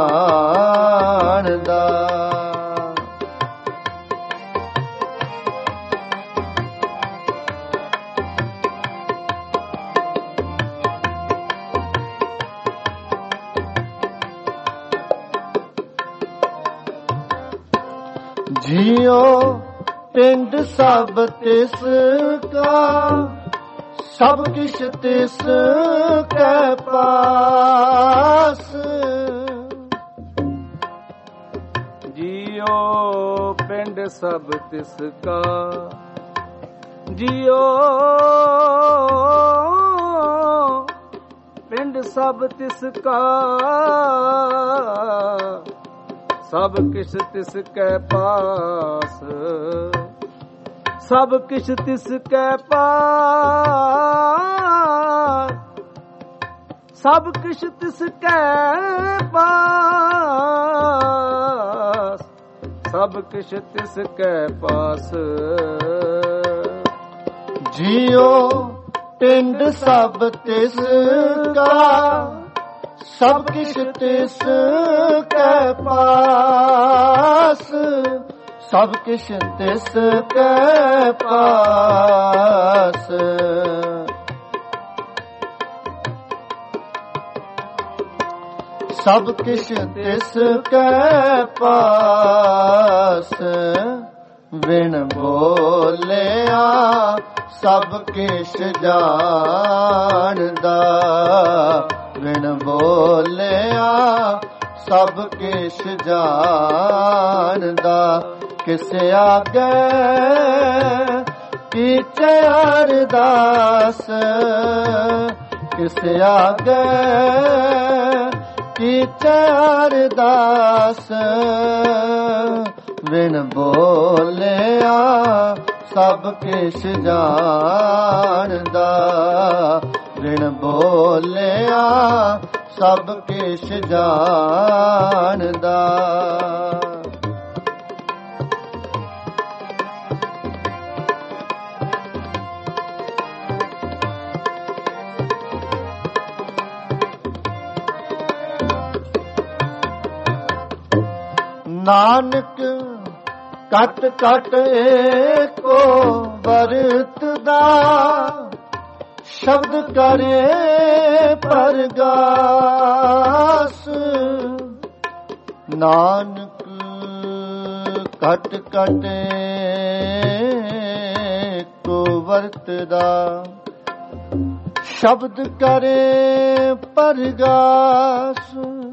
जानदा जियो पिंड सब तिसका सब किश तिसके पास जियो पिंड सब तिसका जियो पिंड सब तिसका सब किश तिसके पास सब किश तिसके पास सब किश तिसके पास सब किश तिसके पास जियो पिंड सब तिसका सब किश तिसके पास सब किश तिसके पास ਸਭ ਕਿਛ ਤਿਸ ਕੈ ਪਾਸ ਬਿਨ ਬੋਲਿਆ ਸਭ ਕਿਛ ਜਾਣਦਾ ਬਿਨ ਬੋਲਿਆ ਸਭ ਕਿਛ ਜਾਣਦਾ ਕਿਸ ਆਗੇ ਕੀਚੇ ਅਰਦਾਸ ਕਿਸ ਆਗੇ ਕੀਚੇ ਅਰਦਾਸ ਬਿਨ ਬੋਲਿਆ ਸਭ ਕਿਛ ਜਾਣਦਾ ਬਿਨ ਬੋਲਿਆ ਸਭ ਕਿਛ ਜਾਣਦਾ ਨਾਨਕ ਕਟ ਕਟ ਏਕੋ ਵਰਤਦਾ ਸ਼ਬਦ ਕਰੇ ਪਰਗਾਸ ਨਾਨਕ ਕਟ ਕਟ ਏਕੋ ਵਰਤਦਾ ਸ਼ਬਦ ਕਰੇ ਪਰਗਾਸ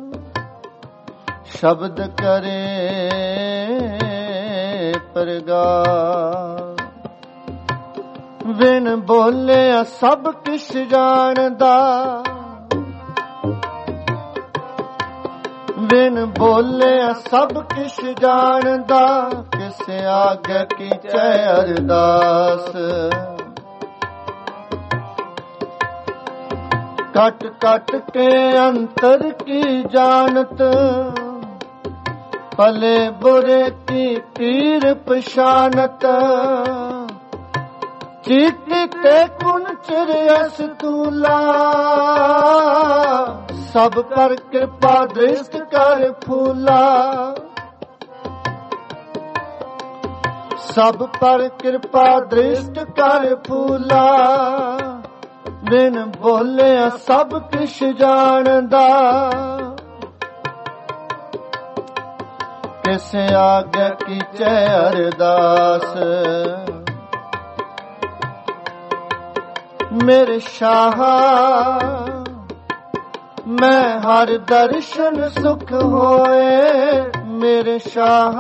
ਸ਼ਬਦ ਕਰੇ ਪਰਗਾਸ ਬਿਨ ਬੋਲਿਆ ਸਭ ਕਿਛ ਜਾਣਦਾ ਬਿਨ ਬੋਲਿਆ ਸਭ ਕਿਛ ਜਾਣਦਾ ਕਿਸ ਆਗੇ ਕੀਚੇ ਅਰਦਾਸ ਕਟ ਕਟ ਕੇ ਅੰਤਰ ਕੀ ਜਾਣਤ ਭਲੇ ਬੁਰੇ ਕੀ ਪੀਰ ਪਛਾਨਤ ਚੀਟੀ ਤੇ ਕੁਨ ਚਿਰਸ ਤੂਲਾ ਸਭ ਕਰ ਕਿਰਪਾ ਦ੍ਰਿਸ਼ਟ ਕਰ ਫੂਲਾ ਸਭ ਪਰ ਕਿਰਪਾ ਦ੍ਰਿਸ਼ਟ ਕਰ ਫੂਲਾ ਬਿਨ ਬੋਲਿਆ ਸਭ ਕਿਛ ਜਾਣਦਾ ਕਿਸ ਆਗੇ ਕੀਚੇ ਅਰਦਾਸ ਮੇਰੇ ਸ਼ਾਹ ਮੈਂ ਹਰ ਦਰਸ਼ਨ ਸੁਖ ਹੋਏ ਮੇਰੇ ਸ਼ਾਹ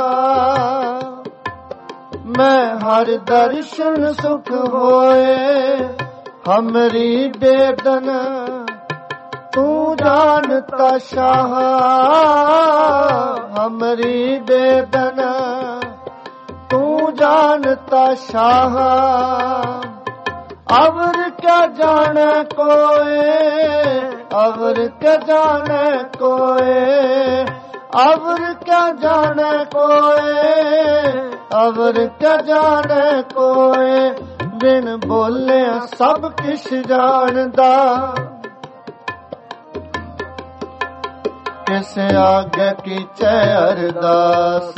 ਮੈਂ ਹਰ ਦਰਸ਼ਨ ਸੁਖ ਹੋਏ ਹਮਰੀ ਬੇਦਨ ਤੂੰ ਜਾਣਤਾ ਸ਼ਾਹ ਹਮਰੀ ਬੇਦਨ ਤੂੰ ਜਾਣਤਾ ਸ਼ਾਹ ਅਵਰ ਕਿਆ ਜਾਣੇ ਕੋਏ ਅਵਰ ਕਿਆ ਜਾਣੇ ਕੋਏ ਅਵਰ ਕਿਆ ਜਾਣੇ ਕੋਏ ਅਵਰ ਕਿਆ ਜਾਣੇ ਕੋਏ ਬਿਨ ਬੋਲਿਆ ਸਭ ਕਿਛ ਜਾਣਦਾ ਕਿਸ ਆਗੇ ਕੀਚੇ ਅਰਦਾਸ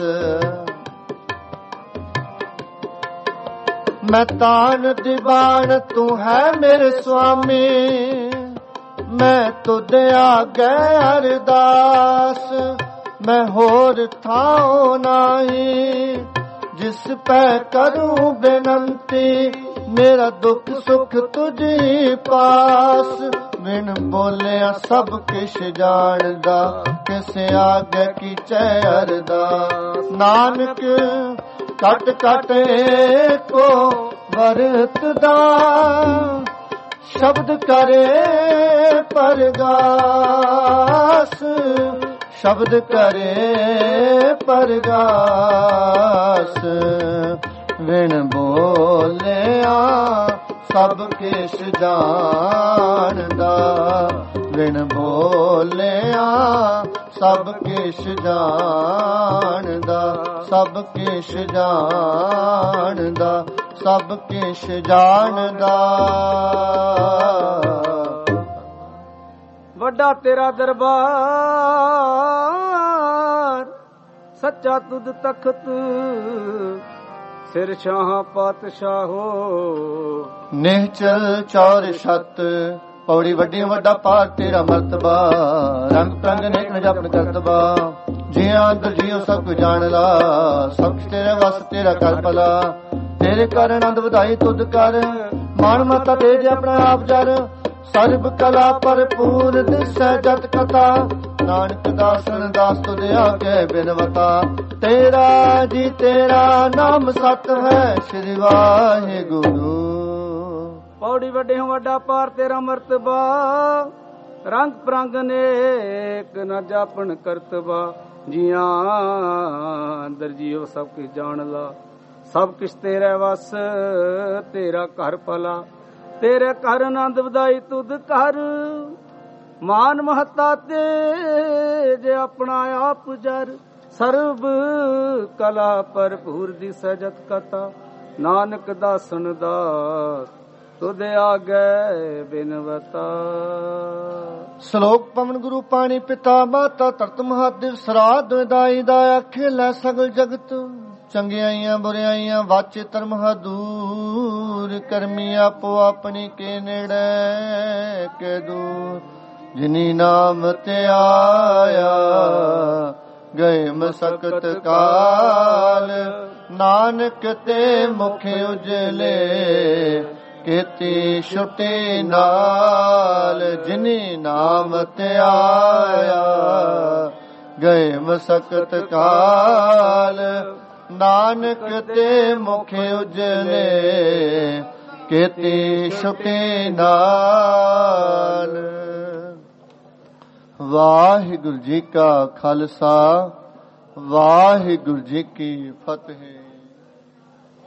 ਮੈਂ ਤਾਨ ਦੀਵਾਨ ਤੂੰ ਹੈ ਮੇਰੇ ਸੁਆਮੀ ਮੈਂ ਤੁਧ ਆਗੇ ਅਰਦਾਸ ਮੈਂ ਹੋਰ ਥਾਉ ਨਹੀਂ ਜਿਸ ਪੈ ਕਰੂੰ ਬੇਨੰਤੀ ਮੇਰਾ ਦੁੱਖ ਸੁਖ ਤੁਝੀ ਪਾਸ ਬਿਨ ਬੋਲਿਆ ਸਭ ਕਿਛ ਜਾਣਦਾ ਕਿਸ ਆਗੇ ਕੀਚੇ ਅਰਦਾਸ ਨਾਨਕ ਕਟ ਕਟ ਏਕੋ ਵਰਤਦਾ ਸ਼ਬਦ ਕਰੇ ਪਰਗਾਸ ਸ਼ਬਦ ਕਰੇ ਪਰਗਾਸ ਬਿਨ ਬੋਲਿਆ ਸਭ ਕਿਛ ਜਾਣਦਾ ਬਿਨ ਬੋਲਿਆ ਸਭ ਕਿਛ ਜਾਣਦਾ ਸਭ ਕਿਛ ਜਾਣਦਾ ਸਭ ਕਿਛ ਜਾਣਦਾ ਵੱਡਾ ਤੇਰਾ ਦਰਬਾਰ ਸੱਚਾ ਤੁਧ ਤਖਤ ਸਿਰ ਸ਼ਾਹ ਪਾਤਸ਼ਾਹੋ ਨਿਹਚਲ ਚੌਰ ਛਤ ਪੌੜੀ ਵੱਡੀ ਵੱਡਾ ਪਾਰ ਤੇਰਾ ਮਰਤਬਾ, ਰੰਗ ਪ੍ਰੰਗ ਨੇਕ ਨ ਜਪਨ ਕਰਤਬਾ। ਜਿਉ ਅੰਦਰ ਜਿਉ ਸਭ ਕੁ ਜਾਣ ਲਾ, ਸਭ ਕੁਛ ਤੇਰੇ ਵਸ ਤੇਰਾ ਕਰ ਭਲਾ। ਤੇਰੇ ਕਰ ਆਨੰਦ ਵਧਾਈ ਤੁਧ ਕਰ, ਮਾਨ ਮਤਾ ਤੇਜ ਆਪਣਾ ਆਪ ਜਰ। ਸਰਬ ਕਲਾ ਭਰਪੂਰ ਦਿਸੈ ਜਤ ਕਥਾ, ਨਾਨਕ ਦਾਸਨ ਦਾਸ ਤੁਧ ਆਗੇ ਬਿਨਵਤਾ। ਤੇਰਾ ਜੀ ਤੇਰਾ ਨਾਮ ਸਤ ਹੈ, ਸ੍ਰੀ ਵਾਹਿਗੁਰੂ। ਪੌੜੀ ਵੱਡੇ ਵੱਡਾ ਪਾਰ ਤੇਰਾ ਮਰਤਬਾ, ਰੰਗ ਪ੍ਰੰਗ ਨੇਕ ਨ ਜਾਪਣ ਕਰਤਬਾ। ਜੀਆਂ ਅੰਦਰ ਜੀਉ ਸਭ ਕੁਛ ਜਾਣ ਲਾ, ਸਭ ਕੁਛ ਤੇਰੇ ਵਸ ਤੇਰਾ ਘਰ ਭਲਾ। ਤੇਰੇ ਘਰ ਆਨੰਦ ਵਧਾਈ ਤੁਧ ਕਰ, ਮਾਨ ਮਹਤਾ ਤੇਜ ਆਪਣਾ ਆਪ ਜਰ। ਸਰਬ ਕਲਾ ਭਰਪੂਰ ਦਿਸੈ ਜਤ ਕਥਾ, ਨਾਨਕ ਦਾਸਨ ਦਾਸ ਤੁਧ ਆਗੇ ਬਿਨਵਤਾ। ਸ਼ਲੋਕ ਪਵਨ ਗੁਰੂ ਪਾਣੀ ਪਿਤਾ ਮਾਤਾ ਧਰਤ ਮਹਾਦੇਵ ਸਰਾਧ ਵਿਦਾਈ ਦਾ ਆਖੇ ਲੈ ਸਗਲ ਜਗਤ। ਚੰਗਿਆਈਆਂ ਬੁਰਿਆਈਆਂ ਵਾਚੇ ਧਰਮ ਦੂਰ, ਕਰਮੀ ਆਪੋ ਆਪਣੀ ਕੇ ਨੇੜੇ ਕੇ ਦੂਰ। ਜਿਨੀ ਨਾਮ ਤੇ ਆਇਆ ਗਏ ਮਸਕਤ ਕਾਲ, ਨਾਨਕ ਤੇ ਮੁਖ ਉਜਲੇ ਕੀਤੀ ਛੁਟੀ ਨਾਲ। ਜਿਨੀ ਨਾਮ ਤੇ ਆਇਆ ਗਏ ਮਸਕਤ ਕਾਲ, ਨਾਨਕ ਤੇ ਮੁਖ ਉਜਲੇ ਕੀਤੀ ਛੁਟੀ ਨਾਲ। ਵਾਹਿਗੁਰੂ ਜੀ ਕਾ ਖਾਲਸਾ, ਵਾਹਿਗੁਰੂ ਜੀ ਕੀ ਫਤਿਹ।